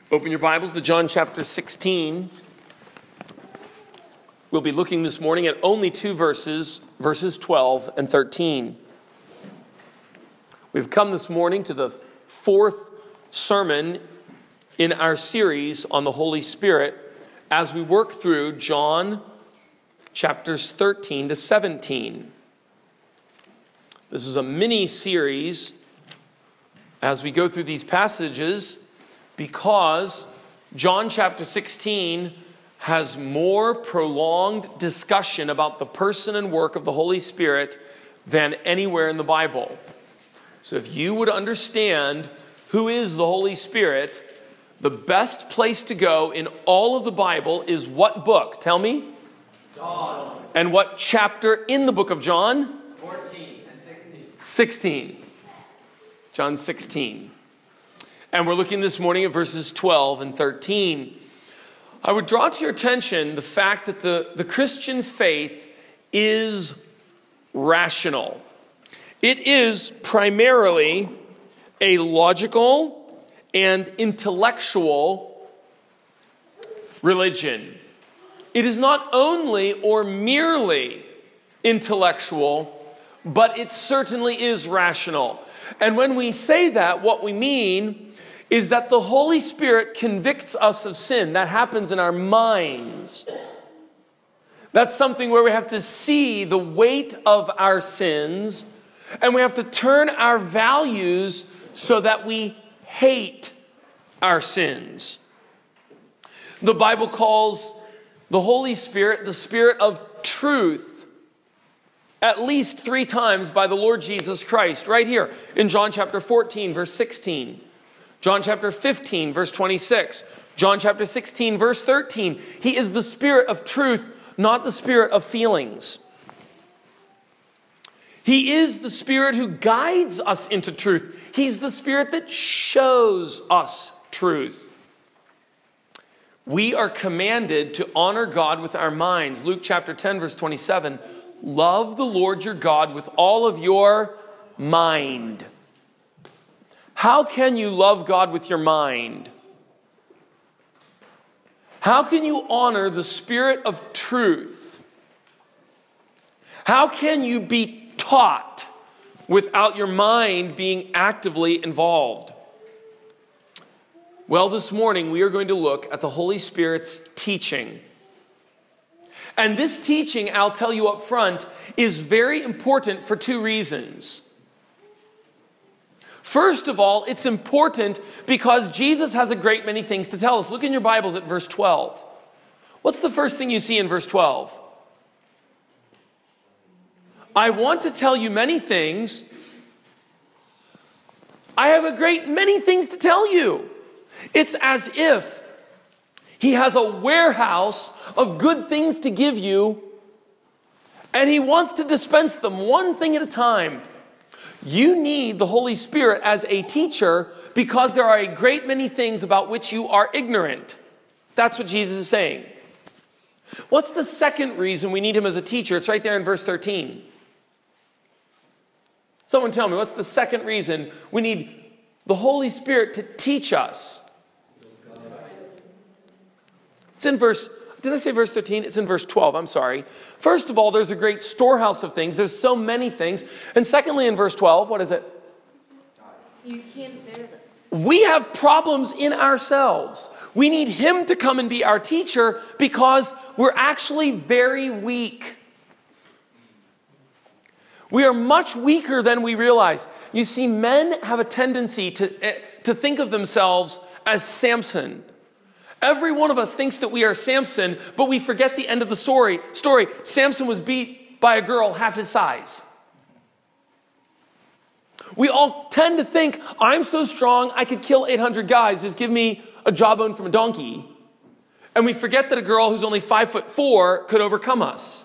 Open your Bibles to John chapter 16. We'll be looking this morning at only two verses, verses 12 and 13. We've come this morning to the fourth sermon in our series on the Holy Spirit as we work through John chapters 13 to 17. This is a mini-series as we go through these passages because John chapter 16 has more prolonged discussion about the person and work of the Holy Spirit than anywhere in the Bible. So if you would understand who is the Holy Spirit, the best place to go in all of the Bible is what book? Tell me. John. And what chapter in the book of John? 14 and 16. 16. John 16. And we're looking this morning at verses 12 and 13. I would draw to your attention the fact that the Christian faith is rational. It is primarily a logical and intellectual religion. It is not only or merely intellectual, but it certainly is rational. And when we say that, what we mean is that the Holy Spirit convicts us of sin. That happens in our minds. That's something where we have to see the weight of our sins, and we have to turn our values so that we hate our sins. The Bible calls the Holy Spirit the Spirit of truth at least 3 times by the Lord Jesus Christ. Right here in John chapter 14, verse 16. John chapter 15, verse 26. John chapter 16, verse 13. He is the Spirit of truth, not the spirit of feelings. He is the Spirit who guides us into truth. He's the Spirit that shows us truth. We are commanded to honor God with our minds. Luke chapter 10, verse 27. Love the Lord your God with all of your mind. How can you love God with your mind? How can you honor the Spirit of truth? How can you be taught without your mind being actively involved? Well, this morning we are going to look at the Holy Spirit's teaching. And this teaching, I'll tell you up front, is very important for 2 reasons. First of all, it's important because Jesus has a great many things to tell us. Look in your Bibles at verse 12. What's the first thing you see in verse 12? I want to tell you many things. I have a great many things to tell you. It's as if he has a warehouse of good things to give you, and he wants to dispense them one thing at a time. You need the Holy Spirit as a teacher because there are a great many things about which you are ignorant. That's what Jesus is saying. What's the second reason we need him as a teacher? It's right there in verse 13. Someone tell me, what's the second reason we need the Holy Spirit to teach us? It's in verse, did I say verse 13? It's in verse 12, I'm sorry. First of all, there's a great storehouse of things. There's so many things. And secondly, in verse 12, what is it? You can't bear them. We have problems in ourselves. We need him to come and be our teacher because we're actually very weak. We are much weaker than we realize. You see, men have a tendency to think of themselves as Samson. Every one of us thinks that we are Samson, but we forget the end of the story. Samson was beat by a girl half his size. We all tend to think, I'm so strong, I could kill 800 guys. Just give me a jawbone from a donkey. And we forget that a girl who's only 5'4" could overcome us.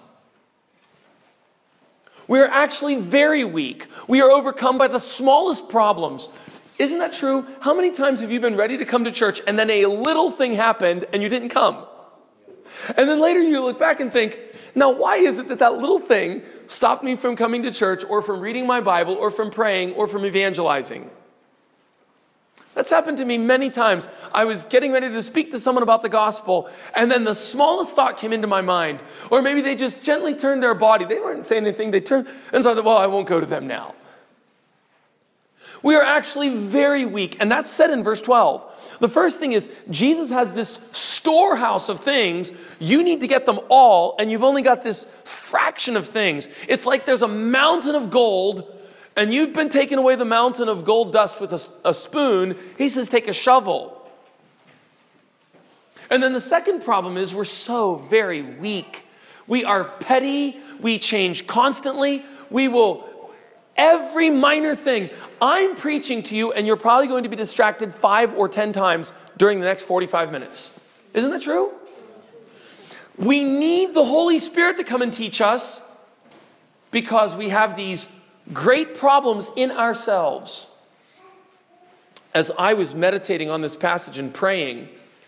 We are actually very weak. We are overcome by the smallest problems. Isn't that true? How many times have you been ready to come to church and then a little thing happened and you didn't come? And then later you look back and think, now why is it that that little thing stopped me from coming to church or from reading my Bible or from praying or from evangelizing? That's happened to me many times. I was getting ready to speak to someone about the gospel, and then the smallest thought came into my mind. Or maybe they just gently turned their body. They weren't saying anything. They turned, and so I thought, well, I won't go to them now. We are actually very weak, and that's said in verse 12. The first thing is, Jesus has this storehouse of things. You need to get them all, and you've only got this fraction of things. It's like there's a mountain of gold, and you've been taking away the mountain of gold dust with a spoon. He says, take a shovel. And then the second problem is we're so very weak. We are petty. We change constantly. We will, every minor thing. I'm preaching to you, and you're probably going to be distracted 5 or 10 times during the next 45 minutes. Isn't that true? We need the Holy Spirit to come and teach us because we have these great problems in ourselves. As I was meditating on this passage and praying,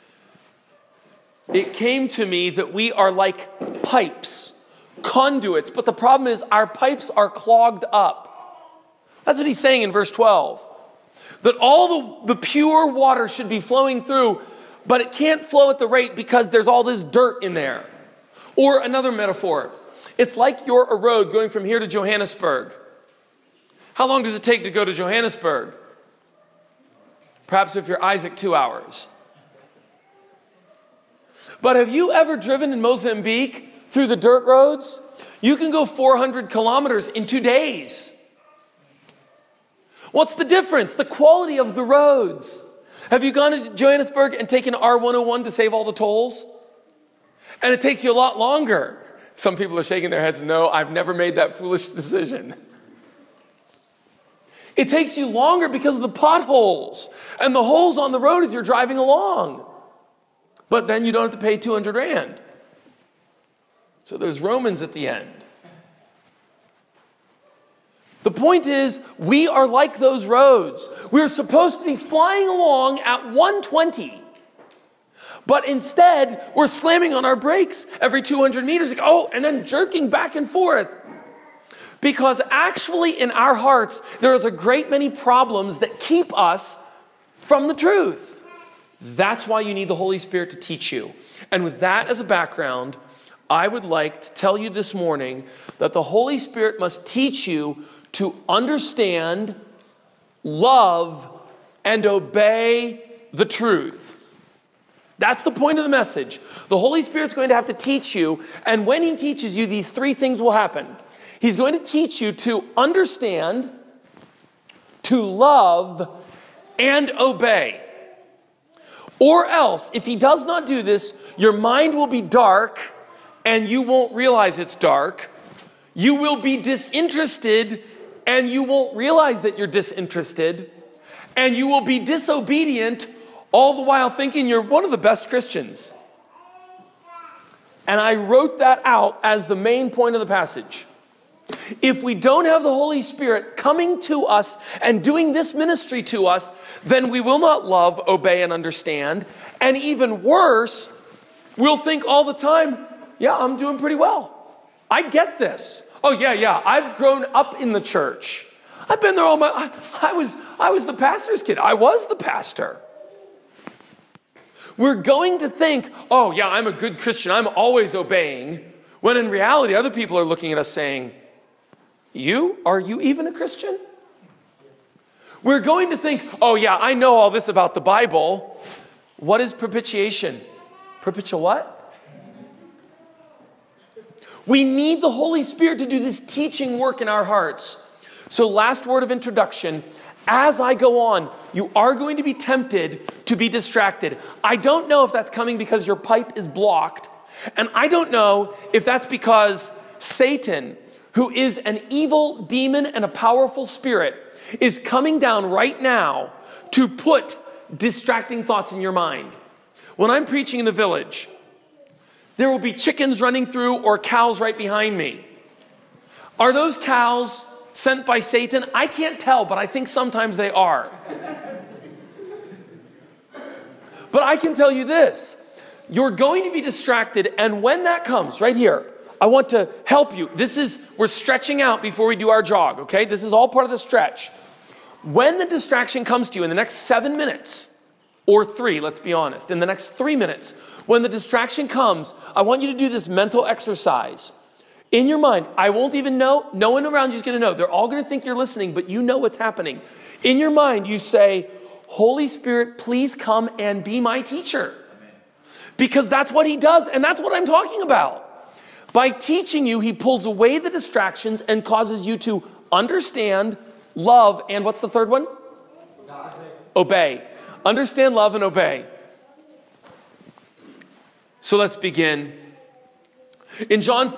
it came to me that we are like pipes, conduits, but the problem is our pipes are clogged up. That's what he's saying in verse 12. That all the pure water should be flowing through, but it can't flow at the rate because there's all this dirt in there. Or another metaphor, it's like you're a road going from here to Johannesburg. How long does it take to go to Johannesburg? Perhaps if you're Isaac, 2 hours. But have you ever driven in Mozambique through the dirt roads? You can go 400 kilometers in 2 days. What's the difference? The quality of the roads. Have you gone to Johannesburg and taken R101 to save all the tolls? And it takes you a lot longer. Some people are shaking their heads, no, I've never made that foolish decision. It takes you longer because of the potholes and the holes on the road as you're driving along. But then you don't have to pay 200 rand. So there's Romans at the end. The point is, we are like those roads. We're supposed to be flying along at 120. But instead, we're slamming on our brakes every 200 meters. And then jerking back and forth. Because actually in our hearts, there is a great many problems that keep us from the truth. That's why you need the Holy Spirit to teach you. And with that as a background, I would like to tell you this morning that the Holy Spirit must teach you to understand, love, and obey the truth. That's the point of the message. The Holy Spirit's going to have to teach you, and when he teaches you, these 3 things will happen. He's going to teach you to understand, to love, and obey. Or else, if he does not do this, your mind will be dark, and you won't realize it's dark. You will be disinterested, and you won't realize that you're disinterested. And you will be disobedient, all the while thinking you're one of the best Christians. And I wrote that out as the main point of the passage. If we don't have the Holy Spirit coming to us and doing this ministry to us, then we will not love, obey, and understand. And even worse, we'll think all the time, yeah, I'm doing pretty well. I get this. Oh, yeah, I've grown up in the church. I've been there all my... I was the pastor's kid. I was the pastor. We're going to think, oh, yeah, I'm a good Christian. I'm always obeying. When in reality, other people are looking at us saying, are you even a Christian? We're going to think, oh, yeah, I know all this about the Bible. What is propitiation? Perpetual what? We need the Holy Spirit to do this teaching work in our hearts. So last word of introduction. As I go on, you are going to be tempted to be distracted. I don't know if that's coming because your pipe is blocked. And I don't know if that's because Satan, who is an evil demon and a powerful spirit, is coming down right now to put distracting thoughts in your mind. When I'm preaching in the village, there will be chickens running through or cows right behind me. Are those cows sent by Satan? I can't tell, but I think sometimes they are. But I can tell you this. You're going to be distracted, and when that comes, right here, I want to help you. We're stretching out before we do our jog, okay? This is all part of the stretch. When the distraction comes to you in the next 7 minutes, or 3, let's be honest, in the next 3 minutes, when the distraction comes, I want you to do this mental exercise. In your mind, I won't even know, no one around you is going to know. They're all going to think you're listening, but you know what's happening. In your mind, you say, Holy Spirit, please come and be my teacher. Because that's what he does, and that's what I'm talking about. By teaching you, he pulls away the distractions and causes you to understand, love, and what's the third one? Obey. Understand, love, and obey. So let's begin. In John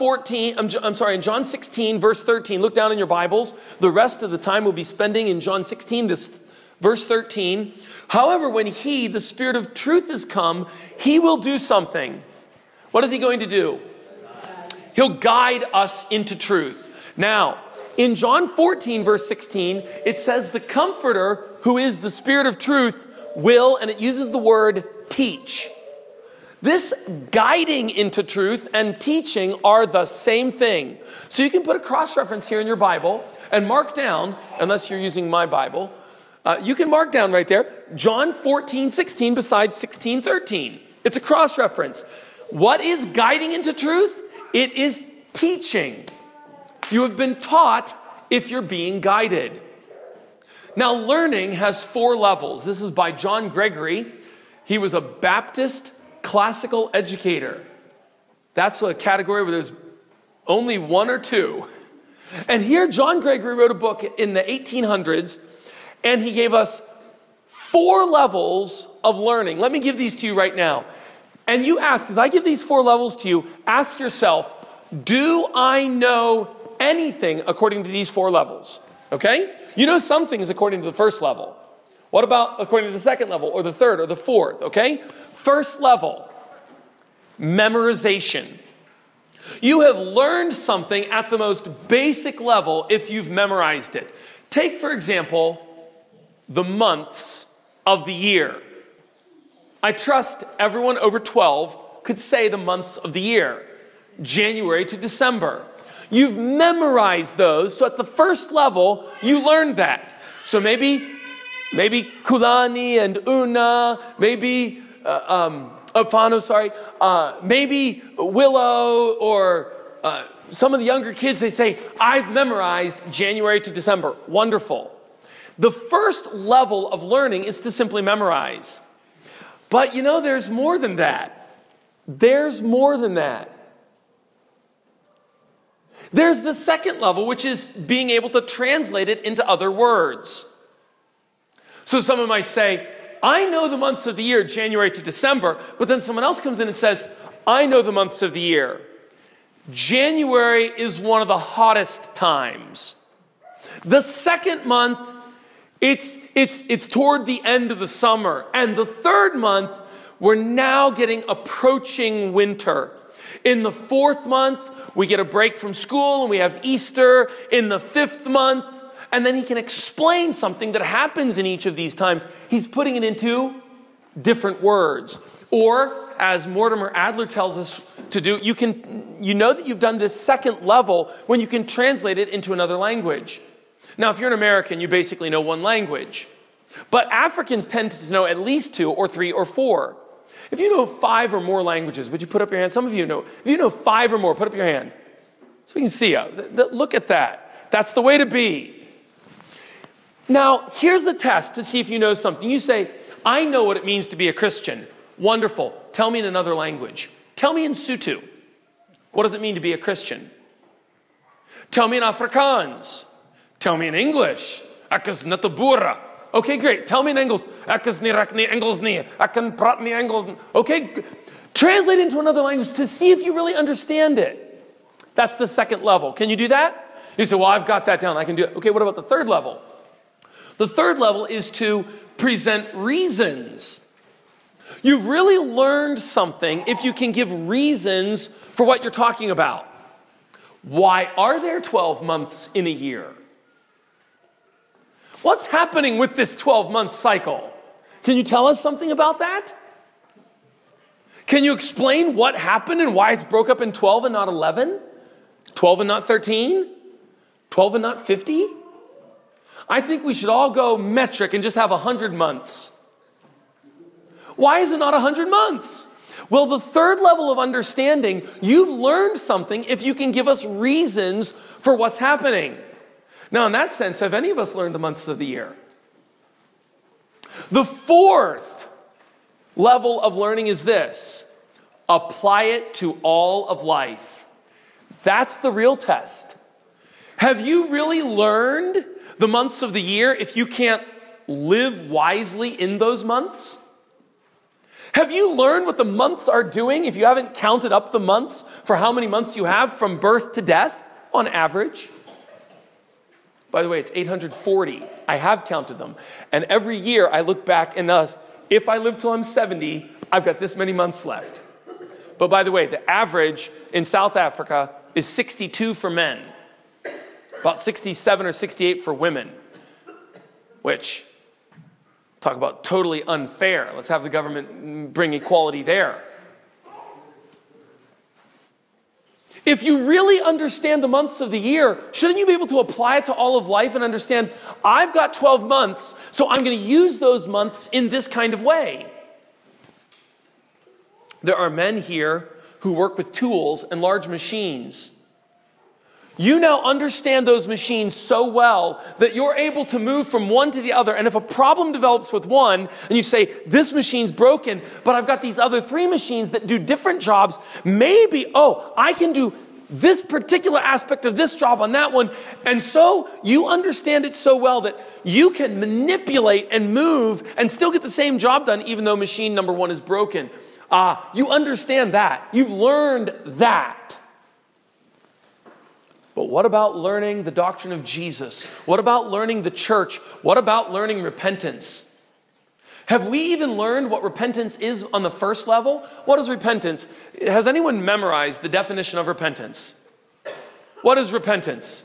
16, verse 13, look down in your Bibles. The rest of the time we'll be spending in John 16, this verse 13. However, when he, the Spirit of truth, is come, he will do something. What is he going to do? He'll guide us into truth. Now, in John 14, verse 16, it says the Comforter, who is the Spirit of truth, will, and it uses the word teach. This guiding into truth and teaching are the same thing. So you can put a cross-reference here in your Bible and mark down, unless you're using my Bible, you can mark down right there, John 14, 16 beside 16, 13. It's a cross-reference. What is guiding into truth? It is teaching. You have been taught if you're being guided. Now, learning has 4 levels. This is by John Gregory. He was a Baptist classical educator. That's a category where there's only 1 or 2. And here John Gregory wrote a book in the 1800s, and he gave us 4 levels of learning. Let me give these to you right now. And you ask, as I give these 4 levels to you, ask yourself, do I know anything according to these 4 levels? Okay? You know some things according to the first level. What about according to the second level, or the third, or the fourth? Okay? First level, memorization. You have learned something at the most basic level if you've memorized it. Take, for example, the months of the year. I trust everyone over 12 could say the months of the year. January to December. You've memorized those, so at the first level, you learned that. So maybe Kulani and Una, maybe maybe Willow, or some of the younger kids, they say, I've memorized January to December. Wonderful. The first level of learning is to simply memorize. But you know, there's more than that. There's more than that. There's the second level, which is being able to translate it into other words. So someone might say, I know the months of the year, January to December, but then someone else comes in and says, I know the months of the year. January is one of the hottest times. The second month, it's toward the end of the summer. And the third month, we're now getting approaching winter. In the fourth month, we get a break from school and we have Easter. In the fifth month, and then he can explain something that happens in each of these times. He's putting it into different words. Or, as Mortimer Adler tells us to do, you know that you've done this second level when you can translate it into another language. Now, if you're an American, you basically know one language. But Africans tend to know at least 2 or 3 or 4. If you know 5 or more languages, would you put up your hand? Some of you know. If you know 5 or more, put up your hand. So we can see you. Look at that. That's the way to be. Now, here's the test to see if you know something. You say, I know what it means to be a Christian. Wonderful. Tell me in another language. Tell me in Sotho. What does it mean to be a Christian? Tell me in Afrikaans. Tell me in English. Ek is net 'n boer. Okay, great. Tell me in Engels. Ek is nie reg nie Engels nie. Ek kan praat nie Engels. Okay, translate into another language to see if you really understand it. That's the second level. Can you do that? You say, well, I've got that down. I can do it. Okay, what about the third level? The third level is to present reasons. You've really learned something if you can give reasons for what you're talking about. Why are there 12 months in a year? What's happening with this 12-month cycle? Can you tell us something about that? Can you explain what happened and why it's broke up in 12 and not 11? 12 and not 13? 12 and not 50? I think we should all go metric and just have 100 months. Why is it not 100 months? Well, the third level of understanding, you've learned something if you can give us reasons for what's happening. Now, in that sense, have any of us learned the months of the year? The fourth level of learning is this: apply it to all of life. That's the real test. Have you really learned the months of the year if you can't live wisely in those months? Have you learned what the months are doing if you haven't counted up the months for how many months you have from birth to death on average? By the way, it's 840. I have counted them. And every year I look back and if I live till I'm 70, I've got this many months left. But by the way, the average in South Africa is 62 for men, about 67 or 68 for women, which, talk about totally unfair. Let's have the government bring equality there. If you really understand the months of the year, shouldn't you be able to apply it to all of life and understand, I've got 12 months, so I'm going to use those months in this kind of way? There are men here who work with tools and large machines. You now understand those machines so well that you're able to move from one to the other. And if a problem develops with one, and you say, this machine's broken, but I've got these other 3 machines that do different jobs, maybe, I can do this particular aspect of this job on that one. And so you understand it so well that you can manipulate and move and still get the same job done, even though machine number 1 is broken. You understand that. You've learned that. But what about learning the doctrine of Jesus? What about learning the church? What about learning repentance? Have we even learned what repentance is on the first level? What is repentance? Has anyone memorized the definition of repentance? What is repentance?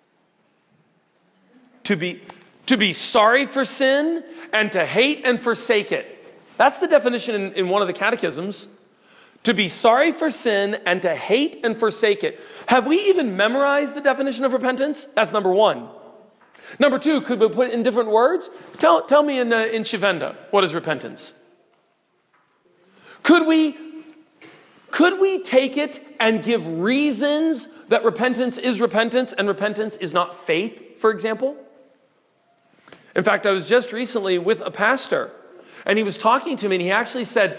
To be sorry for sin and to hate and forsake it. That's the definition in one of the catechisms. To be sorry for sin and to hate and forsake it. Have we even memorized the definition of repentance? That's number 1. Number 2, could we put it in different words? Tell me in Shivenda, what is repentance? Could we take it and give reasons that repentance is repentance and repentance is not faith, for example? In fact, I was just recently with a pastor, and he was talking to me, and he actually said,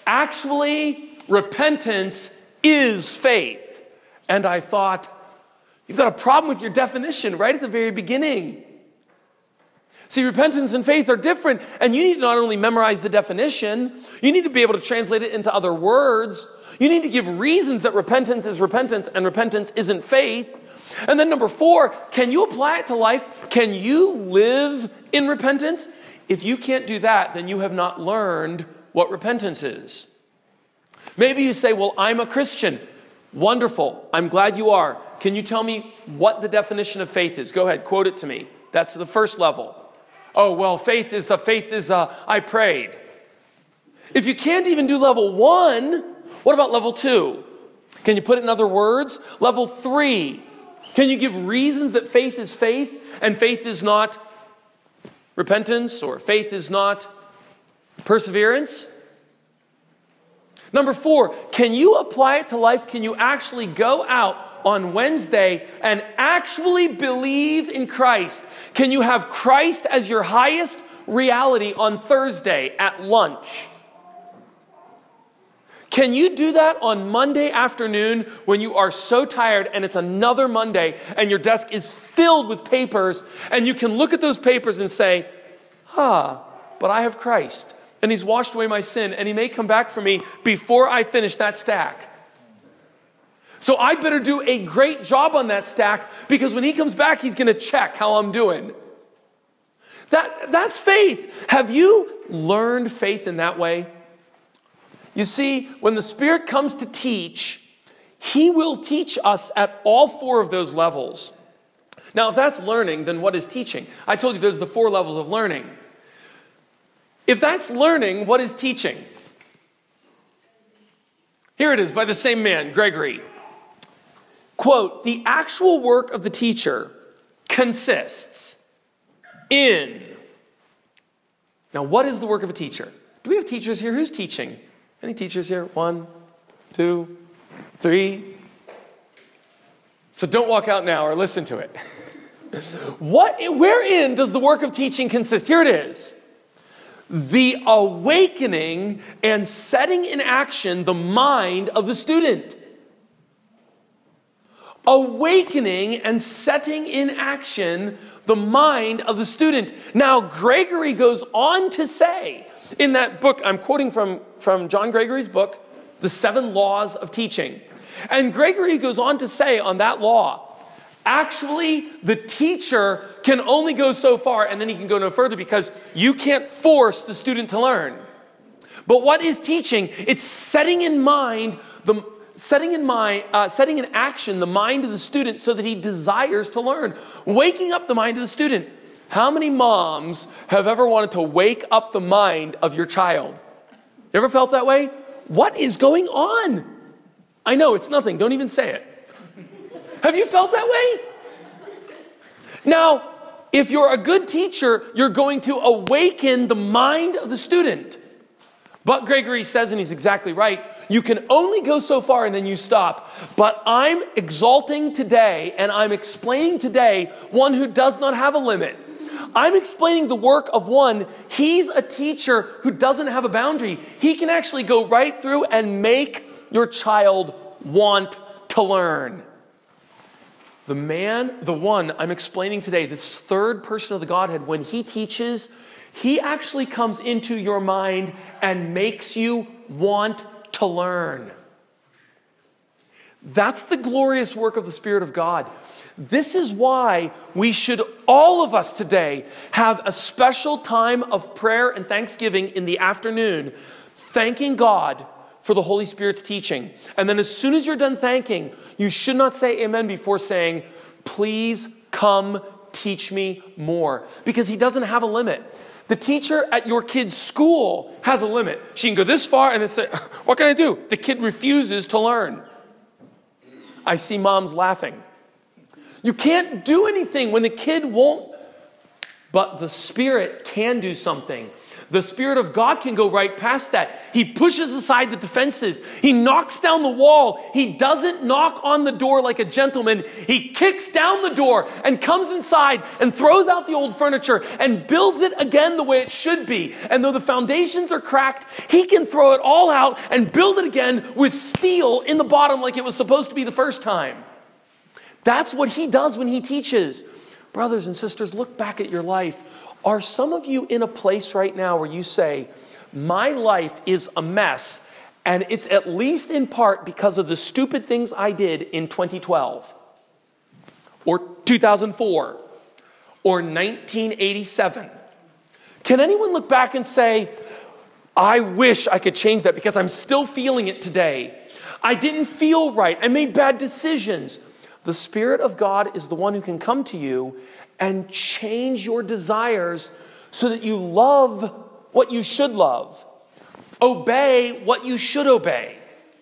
repentance is faith. And I thought, you've got a problem with your definition right at the very beginning. See, repentance and faith are different, and you need to not only memorize the definition, you need to be able to translate it into other words. You need to give reasons that repentance is repentance and repentance isn't faith. And then number 4, can you apply it to life? Can you live in repentance? If you can't do that, then you have not learned what repentance is. Maybe you say, well, I'm a Christian. Wonderful. I'm glad you are. Can you tell me what the definition of faith is? Go ahead, quote it to me. That's the first level. Oh, well, faith is I prayed. If you can't even do level 1, what about level 2? Can you put it in other words? Level 3. Can you give reasons that faith is faith and faith is not repentance or faith is not perseverance? Number 4, can you apply it to life? Can you actually go out on Wednesday and actually believe in Christ? Can you have Christ as your highest reality on Thursday at lunch? Can you do that on Monday afternoon when you are so tired and it's another Monday and your desk is filled with papers and you can look at those papers and say, but I have Christ. And he's washed away my sin, and he may come back for me before I finish that stack. So I better do a great job on that stack, because when he comes back, he's going to check how I'm doing. That's faith. Have you learned faith in that way? You see, when the Spirit comes to teach, he will teach us at all 4 of those levels. Now, if that's learning, then what is teaching? I told you there's the 4 levels of learning. If that's learning, what is teaching? Here it is by the same man, Gregory. Quote, the actual work of the teacher consists in. Now, what is the work of a teacher? Do we have teachers here? Who's teaching? Any teachers here? 1, 2, 3. So don't walk out now or listen to it. Wherein does the work of teaching consist? Here it is. The awakening and setting in action the mind of the student. Awakening and setting in action the mind of the student. Now, Gregory goes on to say in that book, I'm quoting from John Gregory's book, The 7 Laws of Teaching. And Gregory goes on to say on that law, actually, the teacher can only go so far, and then he can go no further because you can't force the student to learn. But what is teaching? It's setting in action the mind of the student so that he desires to learn. Waking up the mind of the student. How many moms have ever wanted to wake up the mind of your child? You ever felt that way? What is going on? I know, it's nothing. Don't even say it. Have you felt that way? Now, if you're a good teacher, you're going to awaken the mind of the student. But Gregory says, and he's exactly right, you can only go so far and then you stop. But I'm exalting today and I'm explaining today one who does not have a limit. I'm explaining the work of one. He's a teacher who doesn't have a boundary. He can actually go right through and make your child want to learn. The one I'm explaining today, this third person of the Godhead, when he teaches, he actually comes into your mind and makes you want to learn. That's the glorious work of the Spirit of God. This is why we should, all of us today, have a special time of prayer and thanksgiving in the afternoon, thanking God for the Holy Spirit's teaching. And then as soon as you're done thanking, you should not say amen before saying, please come teach me more. Because he doesn't have a limit. The teacher at your kid's school has a limit. She can go this far and then say, what can I do? The kid refuses to learn. I see moms laughing. You can't do anything when the kid won't. But the Spirit can do something. The Spirit of God can go right past that. He pushes aside the defenses. He knocks down the wall. He doesn't knock on the door like a gentleman. He kicks down the door and comes inside and throws out the old furniture and builds it again the way it should be. And though the foundations are cracked, he can throw it all out and build it again with steel in the bottom like it was supposed to be the first time. That's what he does when he teaches. Brothers and sisters, look back at your life. Are some of you in a place right now where you say, my life is a mess, and it's at least in part because of the stupid things I did in 2012, or 2004, or 1987? Can anyone look back and say, I wish I could change that because I'm still feeling it today. I didn't feel right. I made bad decisions. The Spirit of God is the one who can come to you and change your desires so that you love what you should love. Obey what you should obey.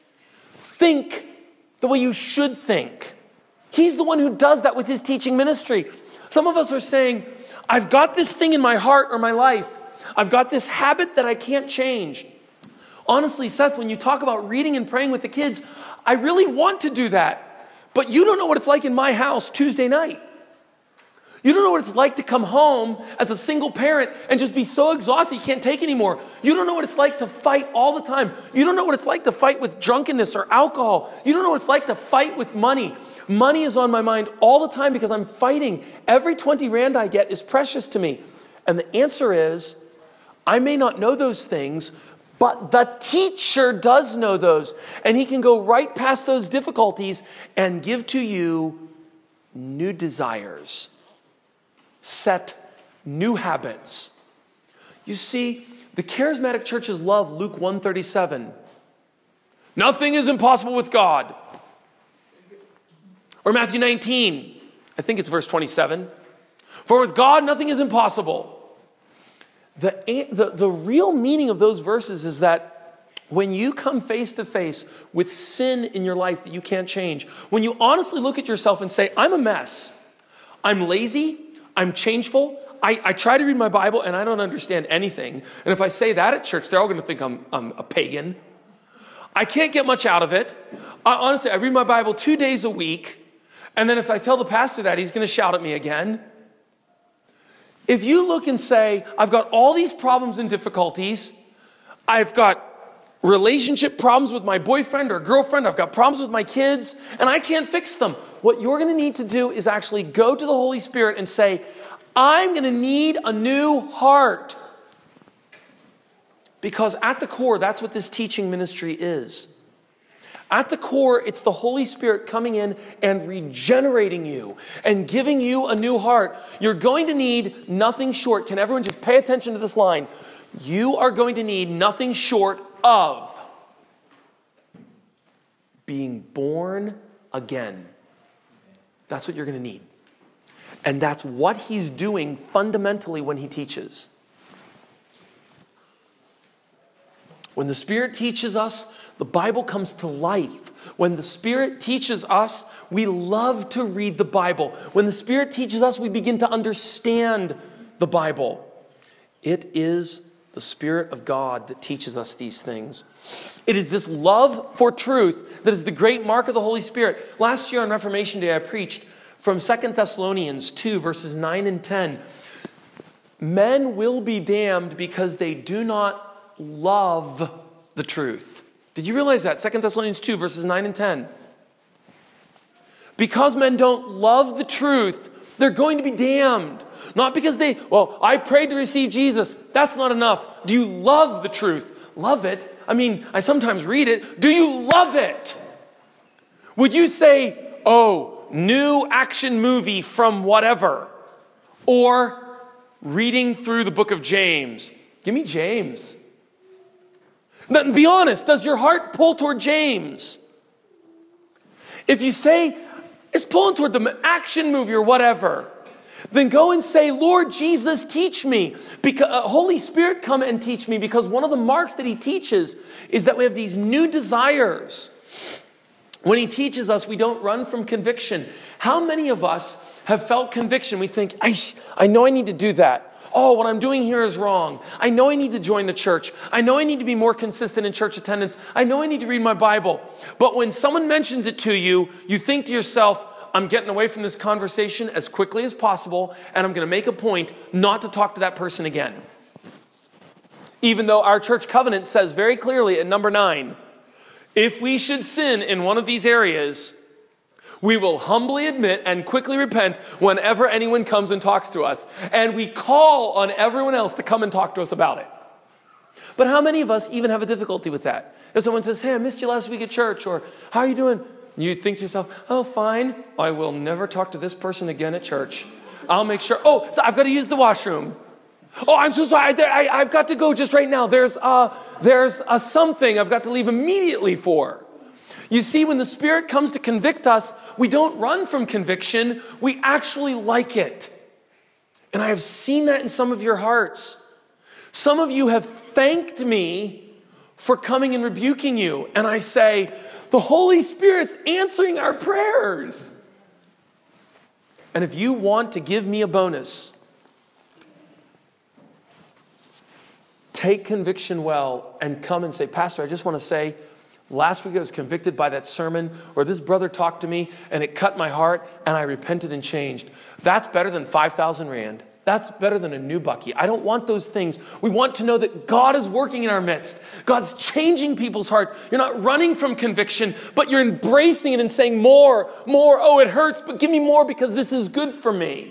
Think the way you should think. He's the one who does that with his teaching ministry. Some of us are saying, I've got this thing in my heart or my life. I've got this habit that I can't change. Honestly, Seth, when you talk about reading and praying with the kids, I really want to do that. But you don't know what it's like in my house Tuesday night. You don't know what it's like to come home as a single parent and just be so exhausted you can't take anymore. You don't know what it's like to fight all the time. You don't know what it's like to fight with drunkenness or alcohol. You don't know what it's like to fight with money. Money is on my mind all the time because I'm fighting. Every 20 rand I get is precious to me. And the answer is, I may not know those things, but the teacher does know those. And he can go right past those difficulties and give to you new desires. Set new habits. You see, the charismatic churches love Luke 1:37. Nothing is impossible with God. Or Matthew 19, I think it's verse 27. For with God, nothing is impossible. The real meaning of those verses is that when you come face to face with sin in your life that you can't change, when you honestly look at yourself and say, I'm a mess, I'm lazy, I'm changeful, I try to read my Bible and I don't understand anything. And if I say that at church, they're all going to think I'm a pagan. I can't get much out of it. Honestly, I read my Bible 2 days a week. And then if I tell the pastor that, he's going to shout at me again. If you look and say, I've got all these problems and difficulties, I've got relationship problems with my boyfriend or girlfriend, I've got problems with my kids, and I can't fix them. What you're going to need to do is actually go to the Holy Spirit and say, I'm going to need a new heart. Because at the core, that's what this teaching ministry is. At the core, it's the Holy Spirit coming in and regenerating you and giving you a new heart. You're going to need nothing short. Can everyone just pay attention to this line? You are going to need nothing short of being born again. That's what you're going to need. And that's what he's doing fundamentally when he teaches. When the Spirit teaches us, the Bible comes to life. When the Spirit teaches us, we love to read the Bible. When the Spirit teaches us, we begin to understand the Bible. It is the Spirit of God that teaches us these things. It is this love for truth that is the great mark of the Holy Spirit. Last year on Reformation Day, I preached from 2 Thessalonians 2, verses 9 and 10. Men will be damned because they do not love the truth. Did you realize that? 2 Thessalonians 2, verses 9 and 10. Because men don't love the truth, they're going to be damned. Not because I prayed to receive Jesus. That's not enough. Do you love the truth? Love it? I mean, I sometimes read it. Do you love it? Would you say, new action movie from whatever? Or reading through the book of James? Give me James. But be honest, does your heart pull toward James? If you say, it's pulling toward the action movie or whatever, then go and say, Lord Jesus, teach me. Holy Spirit, come and teach me. Because one of the marks that he teaches is that we have these new desires. When he teaches us, we don't run from conviction. How many of us have felt conviction? We think, I know I need to do that. Oh, what I'm doing here is wrong. I know I need to join the church. I know I need to be more consistent in church attendance. I know I need to read my Bible. But when someone mentions it to you, you think to yourself, I'm getting away from this conversation as quickly as possible, and I'm going to make a point not to talk to that person again. Even though our church covenant says very clearly at number 9, if we should sin in one of these areas, we will humbly admit and quickly repent whenever anyone comes and talks to us. And we call on everyone else to come and talk to us about it. But how many of us even have a difficulty with that? If someone says, hey, I missed you last week at church, or how are you doing? You think to yourself, oh, fine. I will never talk to this person again at church. I'll make sure. Oh, so I've got to use the washroom. Oh, I'm so sorry. I've got to go just right now. There's a something I've got to leave immediately for. You see, when the Spirit comes to convict us, we don't run from conviction. We actually like it. And I have seen that in some of your hearts. Some of you have thanked me for coming and rebuking you. And I say, the Holy Spirit's answering our prayers. And if you want to give me a bonus, take conviction well and come and say, Pastor, I just want to say, last week I was convicted by that sermon, or this brother talked to me and it cut my heart and I repented and changed. That's better than 5,000 Rand. That's better than a new bucky. I don't want those things. We want to know that God is working in our midst. God's changing people's heart. You're not running from conviction, but you're embracing it and saying more. Oh, it hurts, but give me more because this is good for me.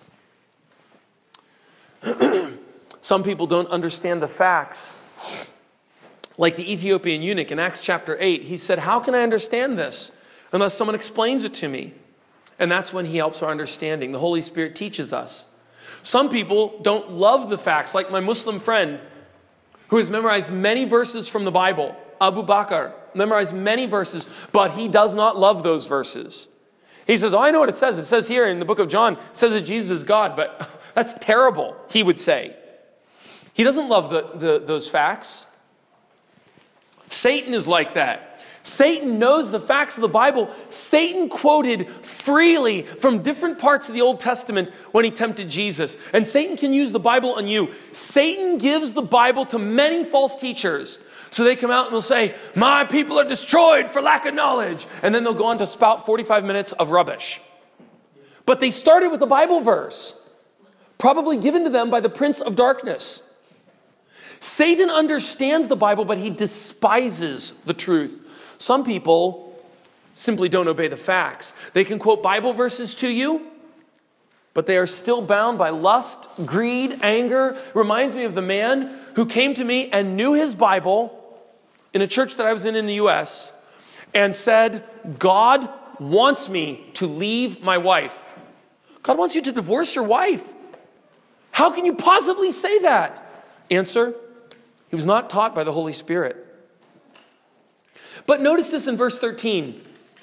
Some people don't understand the facts. Like the Ethiopian eunuch in Acts chapter 8, he said, how can I understand this unless someone explains it to me? And that's when he helps our understanding. The Holy Spirit teaches us. Some people don't love the facts, like my Muslim friend who has memorized many verses from the Bible. Abu Bakr memorized many verses, but he does not love those verses. He says, I know what it says. It says here in the book of John, it says that Jesus is God, but that's terrible, he would say. He doesn't love those facts. Satan is like that. Satan knows the facts of the Bible. Satan quoted freely from different parts of the Old Testament when he tempted Jesus. And Satan can use the Bible on you. Satan gives the Bible to many false teachers. So they come out and they'll say, my people are destroyed for lack of knowledge. And then they'll go on to spout 45 minutes of rubbish. But they started with a Bible verse, probably given to them by the prince of darkness. Satan understands the Bible, but he despises the truth. Some people simply don't obey the facts. They can quote Bible verses to you, but they are still bound by lust, greed, anger. Reminds me of the man who came to me and knew his Bible in a church that I was in the U.S. and said, God wants me to leave my wife. God wants you to divorce your wife. How can you possibly say that? Answer, he was not taught by the Holy Spirit. But notice this in verse 13.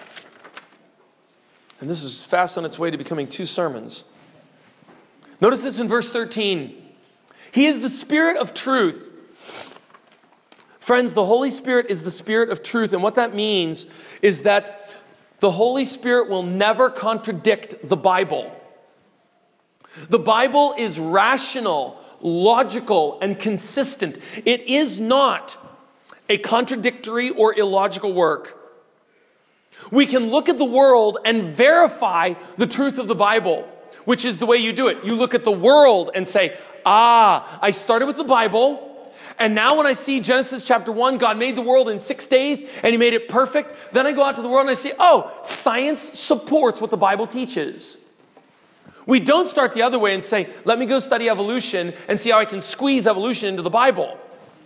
And this is fast on its way to becoming 2 sermons. Notice this in verse 13. He is the Spirit of truth. Friends, the Holy Spirit is the Spirit of truth. And what that means is that the Holy Spirit will never contradict the Bible. The Bible is rational, logical, and consistent. It is not a contradictory or illogical work. We can look at the world and verify the truth of the Bible, which is the way you do it. You look at the world and say, I started with the Bible, and now when I see Genesis chapter 1, God made the world in 6 days, and he made it perfect. Then I go out to the world and I say, science supports what the Bible teaches. We don't start the other way and say, let me go study evolution and see how I can squeeze evolution into the Bible.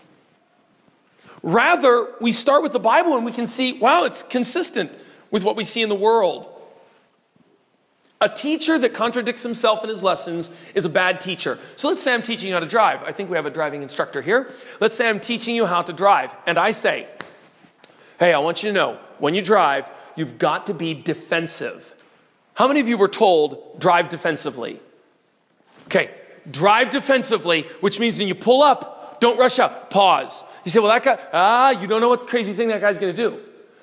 Rather, we start with the Bible and we can see, wow, it's consistent with what we see in the world. A teacher that contradicts himself in his lessons is a bad teacher. So let's say I'm teaching you how to drive. I think we have a driving instructor here. Let's say I'm teaching you how to drive. And I say, hey, I want you to know, when you drive, you've got to be defensive. How many of you were told, drive defensively? Okay, drive defensively, which means when you pull up, don't rush out. Pause. You say, well, that guy, you don't know what crazy thing that guy's going to do.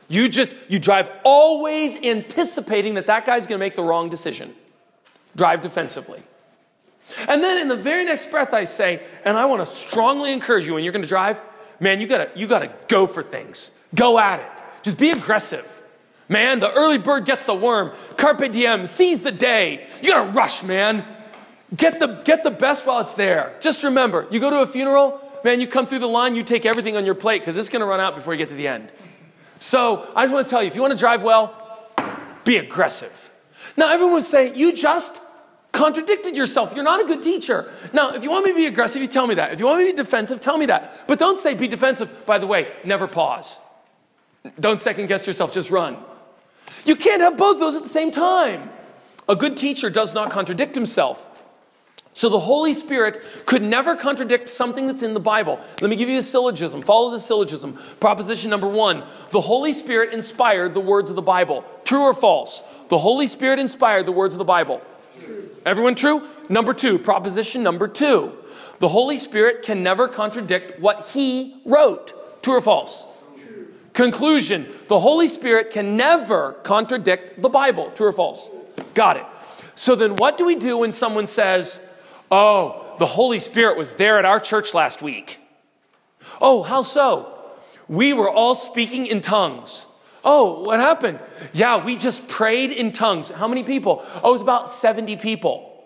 You drive always anticipating that guy's going to make the wrong decision. Drive defensively. And then in the very next breath I say, and I want to strongly encourage you when you're going to drive, man, you got to go for things. Go at it. Just be aggressive. Man, the early bird gets the worm. Carpe diem, seize the day. You got to rush, man. Get the best while it's there. Just remember, you go to a funeral, man, you come through the line, you take everything on your plate because it's going to run out before you get to the end. So I just want to tell you, if you want to drive well, be aggressive. Now, everyone would say, you just contradicted yourself. You're not a good teacher. Now, if you want me to be aggressive, you tell me that. If you want me to be defensive, tell me that. But don't say be defensive. By the way, never pause. Don't second guess yourself, just run. You can't have both those at the same time. A good teacher does not contradict himself. So the Holy Spirit could never contradict something that's in the Bible. Let me give you a syllogism. Follow the syllogism. Proposition number 1. The Holy Spirit inspired the words of the Bible. True or false? The Holy Spirit inspired the words of the Bible. True. Everyone true? Number 2. Proposition number 2. The Holy Spirit can never contradict what he wrote. True or false? True. Conclusion. The Holy Spirit can never contradict the Bible. True or false? Got it. So then what do we do when someone says, the Holy Spirit was there at our church last week? Oh, how so? We were all speaking in tongues. Oh, what happened? Yeah, we just prayed in tongues. How many people? Oh, it was about 70 people.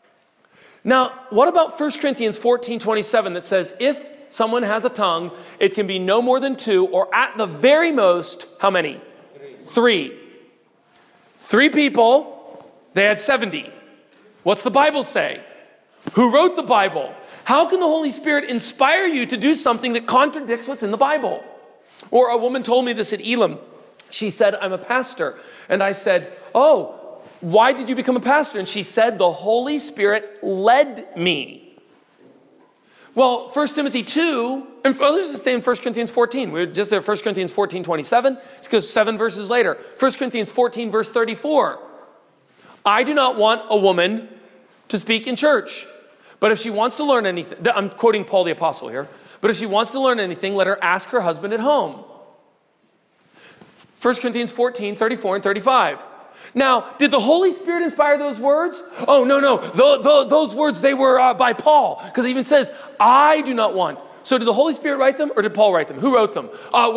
Now, what about 1 Corinthians 14:27 that says, if someone has a tongue, it can be no more than 2, or at the very most, how many? 3. 3 people, they had 70. What's the Bible say? Who wrote the Bible? How can the Holy Spirit inspire you to do something that contradicts what's in the Bible? Or a woman told me this at Elam. She said, I'm a pastor. And I said, why did you become a pastor? And she said, the Holy Spirit led me. Well, 1 Timothy 2, and let's just stay in 1 Corinthians 14. We're just at 1 Corinthians 14:27. It goes 7 verses later. 1 Corinthians 14, verse 34. I do not want a woman to speak in church. But if she wants to learn anything, I'm quoting Paul the Apostle here, but if she wants to learn anything, let her ask her husband at home. 1 Corinthians 14, 34 and 35. Now, did the Holy Spirit inspire those words? Oh, no. Those words, they were by Paul. Because it even says, I do not want. So did the Holy Spirit write them or did Paul write them? Who wrote them?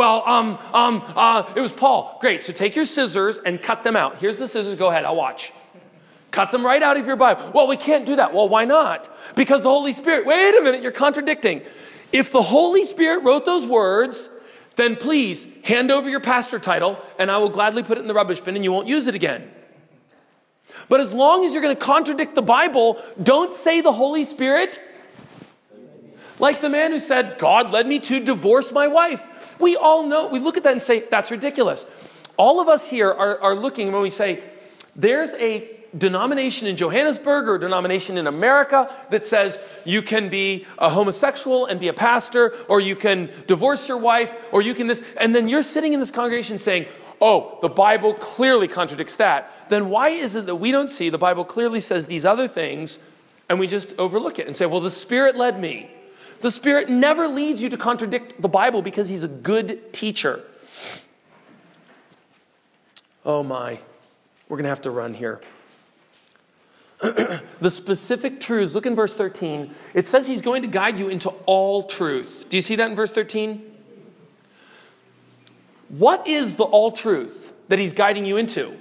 It was Paul. Great. So take your scissors and cut them out. Here's the scissors. Go ahead. I'll watch. Cut them right out of your Bible. Well, we can't do that. Well, why not? Because the Holy Spirit, wait a minute, you're contradicting. If the Holy Spirit wrote those words, then please hand over your pastor title and I will gladly put it in the rubbish bin and you won't use it again. But as long as you're going to contradict the Bible, don't say the Holy Spirit. Like the man who said, God led me to divorce my wife. We all know, we look at that and say, that's ridiculous. All of us here are looking when we say, there's a denomination in Johannesburg or a denomination in America that says you can be a homosexual and be a pastor, or you can divorce your wife, or you can this. And then you're sitting in this congregation saying, oh, the Bible clearly contradicts that. Then why is it that we don't see the Bible clearly says these other things and we just overlook it and say, well, the Spirit led me. The Spirit never leads you to contradict the Bible because he's a good teacher. Oh my, we're going to have to run here. The specific truths, look in verse 13. It says he's going to guide you into all truth. Do you see that in verse 13? What is the all truth that he's guiding you into?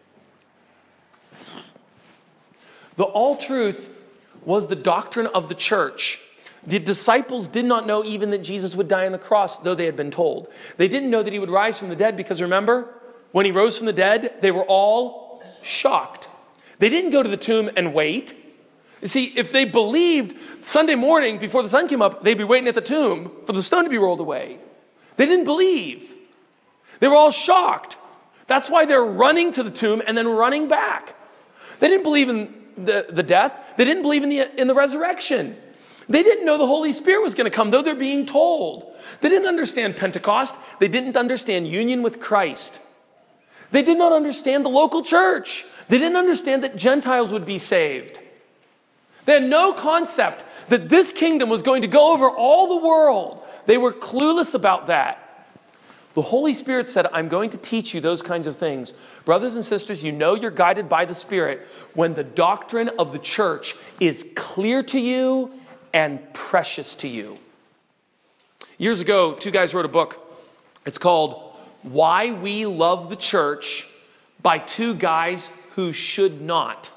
The all truth was the doctrine of the church. The disciples did not know even that Jesus would die on the cross, though they had been told. They didn't know that he would rise from the dead because remember, when he rose from the dead, they were all shocked. They didn't go to the tomb and wait. You see, if they believed Sunday morning before the sun came up, they'd be waiting at the tomb for the stone to be rolled away. They didn't believe. They were all shocked. That's why they're running to the tomb and then running back. They didn't believe in the death. They didn't believe in the resurrection. They didn't know the Holy Spirit was going to come, though they're being told. They didn't understand Pentecost. They didn't understand union with Christ. They did not understand the local church. They didn't understand that Gentiles would be saved. They had no concept that this kingdom was going to go over all the world. They were clueless about that. The Holy Spirit said, I'm going to teach you those kinds of things. Brothers and sisters, you know you're guided by the Spirit when the doctrine of the church is clear to you and precious to you. Years ago, two guys wrote a book. It's called Why We Love the Church by Two Guys Who Should Not.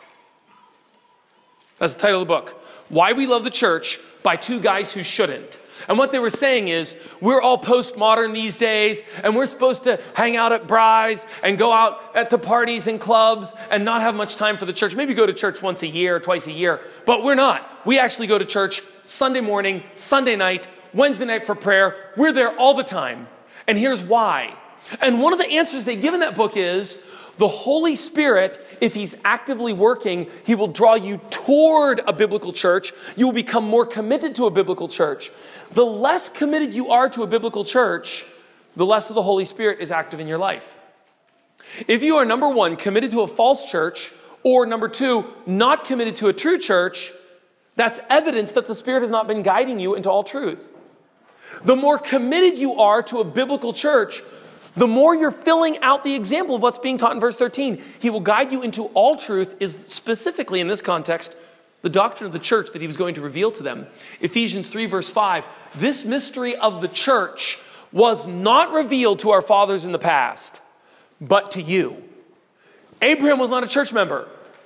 That's the title of the book. Why We Love the Church by Two Guys Who Shouldn't. And what they were saying is, we're all postmodern these days, and we're supposed to hang out at Bry's and go out at the parties and clubs and not have much time for the church. Maybe go to church once a year, twice a year, but we're not. We actually go to church Sunday morning, Sunday night, Wednesday night for prayer. We're there all the time. And here's why. And one of the answers they give in that book is, the Holy Spirit, if he's actively working, he will draw you toward a biblical church. You will become more committed to a biblical church. The less committed you are to a biblical church, the less of the Holy Spirit is active in your life. If you are, number one, committed to a false church, or number two, not committed to a true church, that's evidence that the Spirit has not been guiding you into all truth. The more committed you are to a biblical church, the more you're filling out the example of what's being taught in verse 13. He will guide you into all truth is specifically in this context, the doctrine of the church that he was going to reveal to them. Ephesians 3 verse 5, this mystery of the church was not revealed to our fathers in the past, but to you. Abraham was not a church member.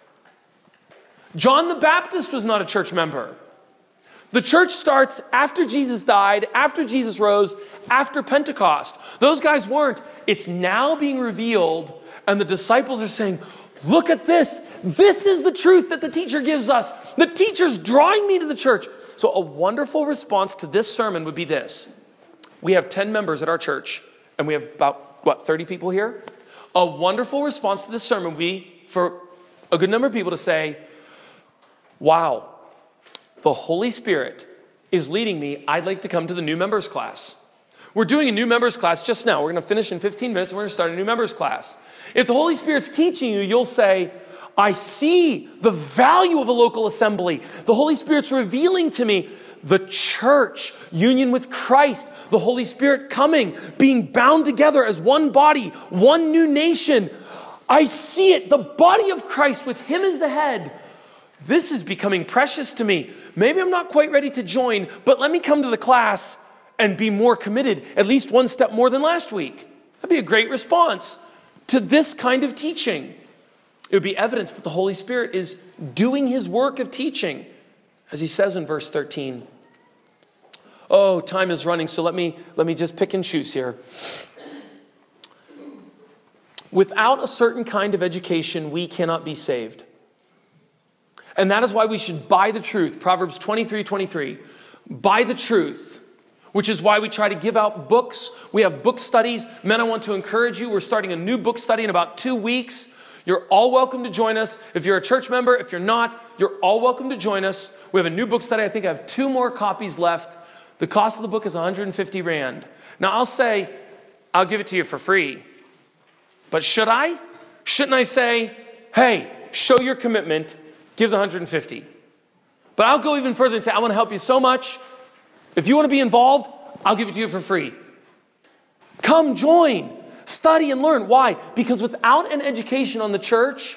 John the Baptist was not a church member. The church starts after Jesus died, after Jesus rose, after Pentecost. Those guys weren't. It's now being revealed, and the disciples are saying, look at this. This is the truth that the teacher gives us. The teacher's drawing me to the church. So a wonderful response to this sermon would be this. We have 10 members at our church, and we have about, 30 people here? A wonderful response to this sermon would be for a good number of people to say, wow, the Holy Spirit is leading me. I'd like to come to the new members class. We're doing a new members class just now. We're going to finish in 15 minutes and we're going to start a new members class. If the Holy Spirit's teaching you, you'll say, I see the value of the local assembly. The Holy Spirit's revealing to me the church, union with Christ, the Holy Spirit coming, being bound together as one body, one new nation. I see it, the body of Christ with him as the head. This is becoming precious to me. Maybe I'm not quite ready to join, but let me come to the class and be more committed, at least one step more than last week. That'd be a great response to this kind of teaching. It would be evidence that the Holy Spirit is doing his work of teaching, as he says in verse 13. Oh, time is running, so let me just pick and choose here. Without a certain kind of education, we cannot be saved. And that is why we should buy the truth. Proverbs 23:23. Buy the truth, which is why we try to give out books. We have book studies. Men, I want to encourage you. We're starting a new book study in about 2 weeks. You're all welcome to join us. If you're a church member, if you're not, you're all welcome to join us. We have a new book study. I think I have 2 more copies left. The cost of the book is 150 Rand. Now, I'll say, I'll give it to you for free. But should I? Shouldn't I say, hey, show your commitment, give the 150. But I'll go even further and say, I want to help you so much. If you want to be involved, I'll give it to you for free. Come join, study and learn. Why? Because without an education on the church,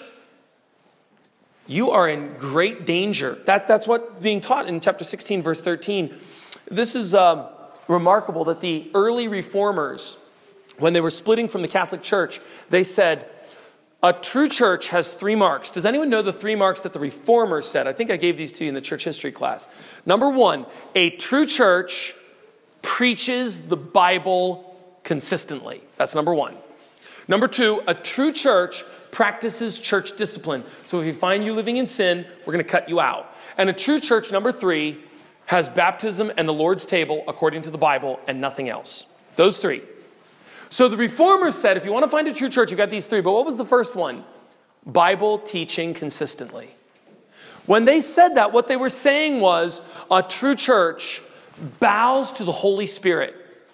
you are in great danger. That's what's being taught in chapter 16, verse 13. This is remarkable that the early reformers, when they were splitting from the Catholic Church, they said, a true church has 3 marks. Does anyone know the 3 marks that the reformers said? I think I gave these to you in the church history class. Number 1, a true church preaches the Bible consistently. That's number 1. Number 2, a true church practices church discipline. So if you find you living in sin, we're going to cut you out. And a true church, number 3, has baptism and the Lord's table according to the Bible and nothing else. Those 3. So the reformers said, if you want to find a true church, you've got these 3. But what was the first one? Bible teaching consistently. When they said that, what they were saying was a true church bows to the Holy Spirit.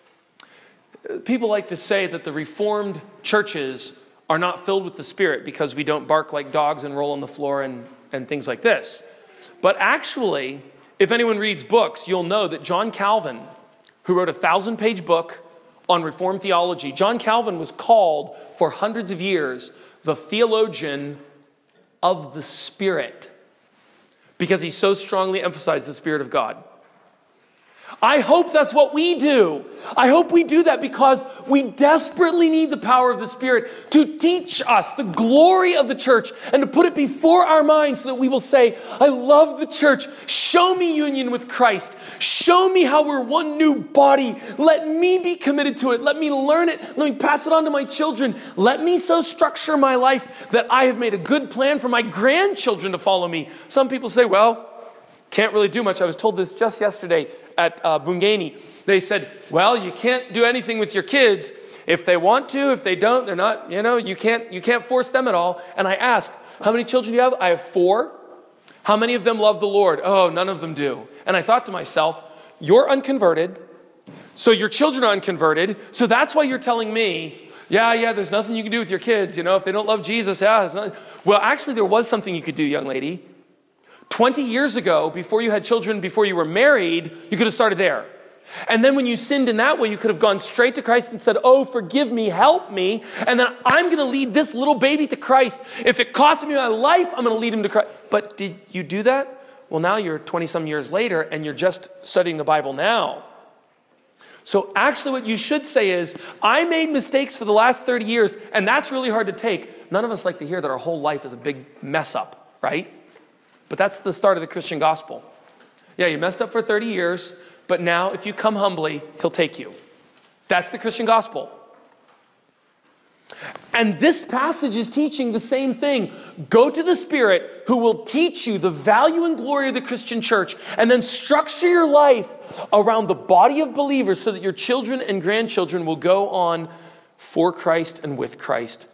People like to say that the Reformed churches are not filled with the Spirit because we don't bark like dogs and roll on the floor and things like this. But actually, if anyone reads books, you'll know that John Calvin, who wrote a 1,000-page book on Reformed theology, John Calvin was called for hundreds of years the theologian of the Spirit because he so strongly emphasized the Spirit of God. I hope that's what we do. I hope we do that because we desperately need the power of the Spirit to teach us the glory of the church and to put it before our minds so that we will say, I love the church. Show me union with Christ. Show me how we're one new body. Let me be committed to it. Let me learn it. Let me pass it on to my children. Let me so structure my life that I have made a good plan for my grandchildren to follow me. Some people say, well, can't really do much. I was told this just yesterday at Bungani. They said, well, you can't do anything with your kids. If they want to, if they don't, they're not, you can't force them at all. And I asked, how many children do you have? I have 4. How many of them love the Lord? Oh, none of them do. And I thought to myself, you're unconverted. So your children are unconverted. So that's why you're telling me, yeah, there's nothing you can do with your kids. If they don't love Jesus, there's nothing. Well, actually, there was something you could do, young lady. 20 years ago, before you had children, before you were married, you could have started there. And then when you sinned in that way, you could have gone straight to Christ and said, oh, forgive me, help me. And then I'm going to lead this little baby to Christ. If it costs me my life, I'm going to lead him to Christ. But did you do that? Well, now you're 20-some years later, and you're just studying the Bible now. So actually what you should say is, I made mistakes for the last 30 years, and that's really hard to take. None of us like to hear that our whole life is a big mess up, right? But that's the start of the Christian gospel. Yeah, you messed up for 30 years, but now if you come humbly, he'll take you. That's the Christian gospel. And this passage is teaching the same thing. Go to the Spirit who will teach you the value and glory of the Christian church, and then structure your life around the body of believers so that your children and grandchildren will go on for Christ and with Christ.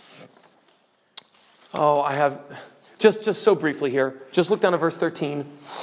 Oh, I have... Just so briefly here, just look down at verse 13.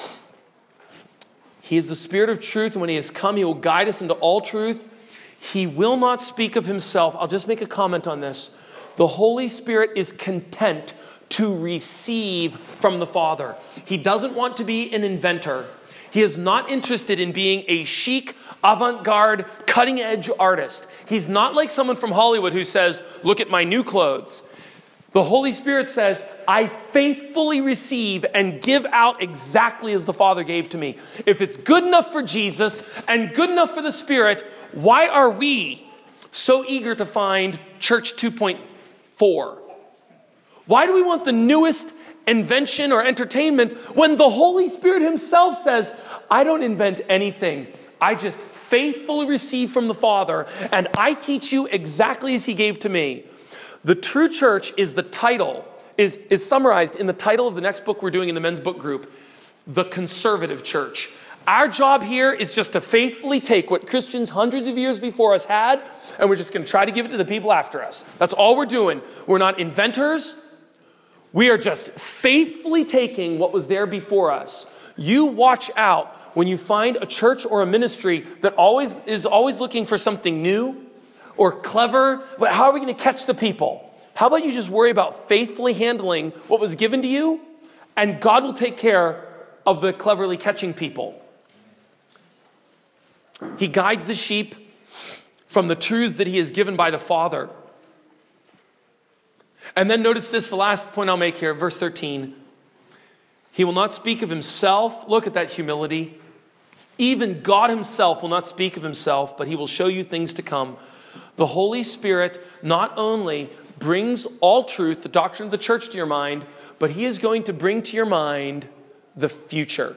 He is the Spirit of truth, and when he has come, he will guide us into all truth. He will not speak of himself. I'll just make a comment on this. The Holy Spirit is content to receive from the Father. He doesn't want to be an inventor. He is not interested in being a chic, avant-garde, cutting-edge artist. He's not like someone from Hollywood who says, look at my new clothes. The Holy Spirit says, I faithfully receive and give out exactly as the Father gave to me. If it's good enough for Jesus and good enough for the Spirit, why are we so eager to find Church 2.4? Why do we want the newest invention or entertainment when the Holy Spirit himself says, I don't invent anything. I just faithfully receive from the Father and I teach you exactly as he gave to me. The true church is the title, is summarized in the title of the next book we're doing in the men's book group, The Conservative Church. Our job here is just to faithfully take what Christians hundreds of years before us had, and we're just going to try to give it to the people after us. That's all we're doing. We're not inventors. We are just faithfully taking what was there before us. You watch out when you find a church or a ministry that is always looking for something new or clever. How are we going to catch the people? How about you just worry about faithfully handling what was given to you, and God will take care of the cleverly catching people. He guides the sheep from the truths that he is given by the Father. And then notice this, the last point I'll make here, verse 13. He will not speak of himself. Look at that humility. Even God himself will not speak of himself, but he will show you things to come. The Holy Spirit not only brings all truth, the doctrine of the church, to your mind, but he is going to bring to your mind the future.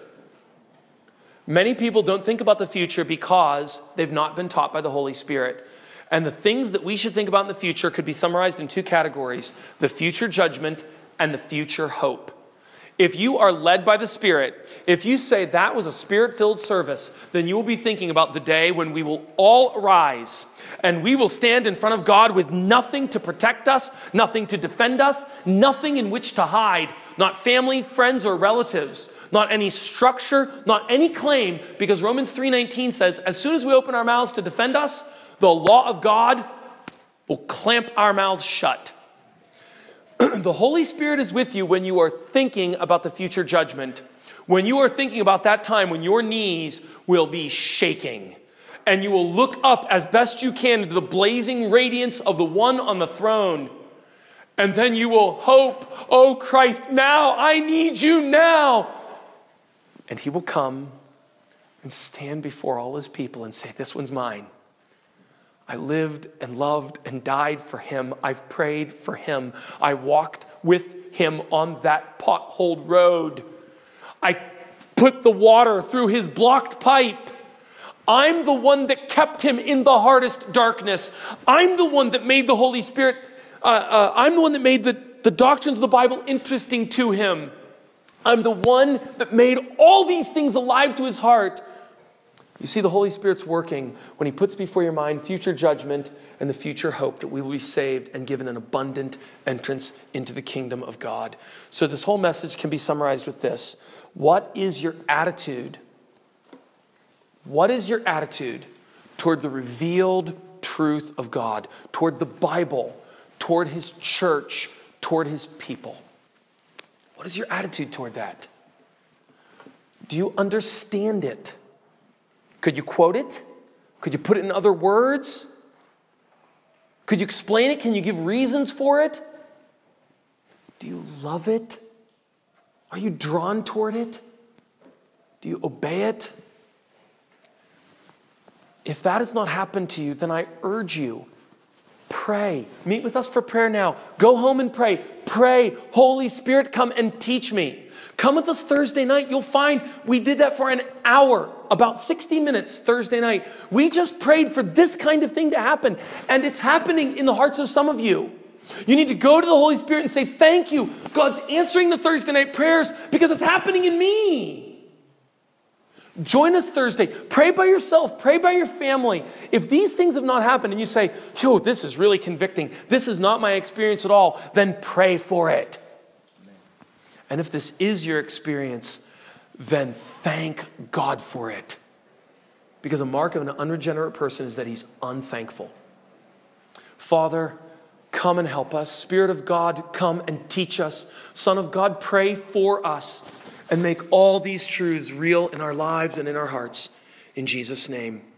Many people don't think about the future because they've not been taught by the Holy Spirit. And the things that we should think about in the future could be summarized in two categories: the future judgment and the future hope. If you are led by the Spirit, if you say that was a Spirit-filled service, then you will be thinking about the day when we will all arise and we will stand in front of God with nothing to protect us, nothing to defend us, nothing in which to hide, not family, friends, or relatives, not any structure, not any claim, because Romans 3:19 says, as soon as we open our mouths to defend us, the law of God will clamp our mouths shut. The Holy Spirit is with you when you are thinking about the future judgment. When you are thinking about that time when your knees will be shaking and you will look up as best you can into the blazing radiance of the one on the throne. And then you will hope, oh Christ, now I need you now. And he will come and stand before all his people and say, this one's mine. I lived and loved and died for him. I've prayed for him. I walked with him on that potholed road. I put the water through his blocked pipe. I'm the one that kept him in the hardest darkness. I'm the one that made the Holy Spirit, I'm the one that made the doctrines of the Bible interesting to him. I'm the one that made all these things alive to his heart. You see, the Holy Spirit's working when he puts before your mind future judgment and the future hope that we will be saved and given an abundant entrance into the kingdom of God. So this whole message can be summarized with this. What is your attitude? What is your attitude toward the revealed truth of God, toward the Bible, toward his church, toward his people? What is your attitude toward that? Do you understand it? Could you quote it? Could you put it in other words? Could you explain it? Can you give reasons for it? Do you love it? Are you drawn toward it? Do you obey it? If that has not happened to you, then I urge you, pray. Meet with us for prayer now. Go home and pray. Pray. Holy Spirit, come and teach me. Come with us Thursday night. You'll find we did that for an hour, about 60 minutes Thursday night. We just prayed for this kind of thing to happen. And it's happening in the hearts of some of you. You need to go to the Holy Spirit and say, thank you. God's answering the Thursday night prayers because it's happening in me. Join us Thursday. Pray by yourself. Pray by your family. If these things have not happened and you say, yo, this is really convicting. This is not my experience at all. Then pray for it. And if this is your experience, then thank God for it. Because a mark of an unregenerate person is that he's unthankful. Father, come and help us. Spirit of God, come and teach us. Son of God, pray for us. and make all these truths real in our lives and in our hearts. In Jesus' name.